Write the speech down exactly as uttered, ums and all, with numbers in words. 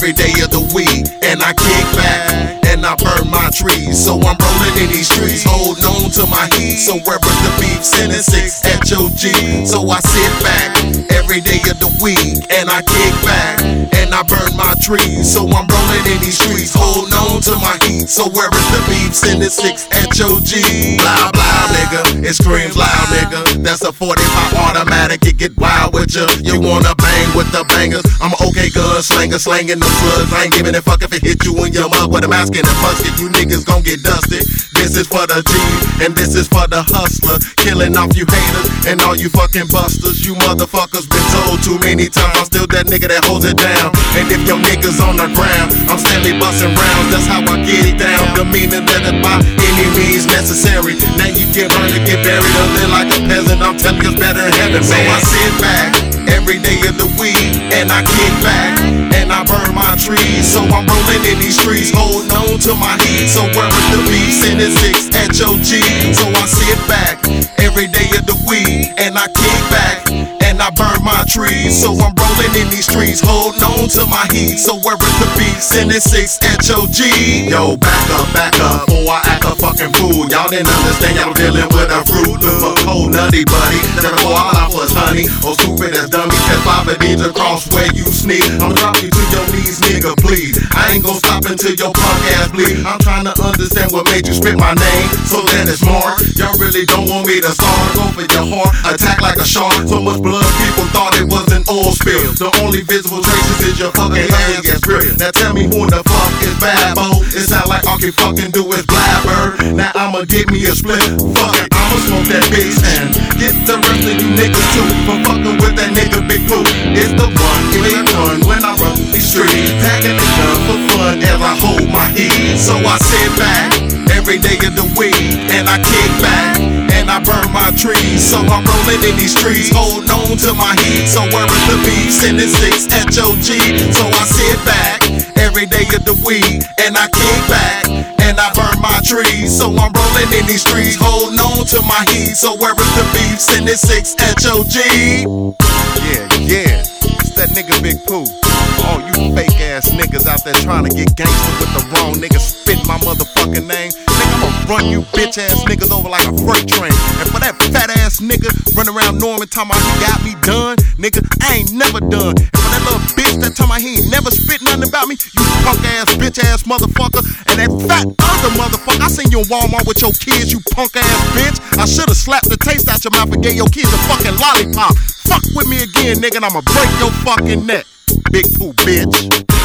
every day of the week. And I kick back and I burn my trees. So I'm rolling in these streets, holding on to my heat. So wherever the beef, sending six H O G. So I sit back every day of the week and I kick back and I burn my trees. So I'm rolling in these streets, holding on to my heat. So where is the beef, sending six H O G. Blah blah nigga, it screams loud nigga. That's a forty-five automatic, it get wild with ya. You wanna bang with the bangers? I'm an okay gunslinger, slanging the slugs. I ain't giving a fuck if it hit you in your mug with a mask and a musket. You niggas gon' get dusted. This is for the G, and this is for the hustler. Killing off you haters and all you fucking busters. You motherfuckers been told too many times. I'm still that nigga that holds it down. And if your niggas on the ground, I'm steadily busting rounds. That's how I get it down. The meaning that it by any means necessary. Now you get burned and get buried or live like a peasant. I'm telling you it's better in heaven. So I sit back every day of the week and I kick back and I burn my trees. So I'm rolling in these streets, holding on to my heat. So where is the beef, sending six H O G. So I sit back every day of the week and I kick back and I burn my trees. So I'm rolling in these streets, holding on to my heat. So where is the beef, sending six H O G. Yo, back up, back up, before I act a fucking fool. Y'all didn't understand, y'all dealing with a fruit loop, a cold nutty buddy. Therefore all I was honey, oh stupid as dummy. Cause Papa needs to cross where you sneak. I'm dropping you to your knees, nigga, please. I ain't gon' stop until your punk ass bleed. I'm trying to understand what made you spit my name, so that it's more. Y'all really don't want me to start, go for your heart, attack like a shark. So much blood, people thought it was an oil spill. The only visible traces is your fucking ass gets real. Now tell me who in the fuck is bad, bo? It sound like all you fucking do is blabber. Now I'ma get me a split, fuck it, I'ma smoke that bitch and get the rest of you niggas too for fucking with that nigga Big Pooh. It's the one, big one when I run these streets, packing it gun for fun as I hold my heat. So I sit back every day of the week and I kick back and I burn my trees. So I'm rolling in these streets, holding on to my heat. So where is the beef, sending six H O G. So I sit back every day of the week and I kick back and I burn my trees. So I'm rolling in these streets, holding on to my heat. So where is the beef, sending six H O G. Yeah, yeah, it's that nigga Big Pooh. All you fake ass niggas out there trying to get gangster with the wrong nigga spit my motherfucking name. Nigga, I'ma run you bitch ass niggas over like a freight train. And for that fat ass nigga running around Norman talking about he got me done, nigga, I ain't never done. And for that little bitch that talking about he ain't never spit nothing about me, you punk ass bitch ass motherfucker. And that fat other motherfucker, I seen you in Walmart with your kids, you punk ass bitch. I should've slapped the taste out your mouth and gave your kids a fucking lollipop. Fuck with me again, nigga, and I'ma break your fucking neck. Big Pooh, bitch.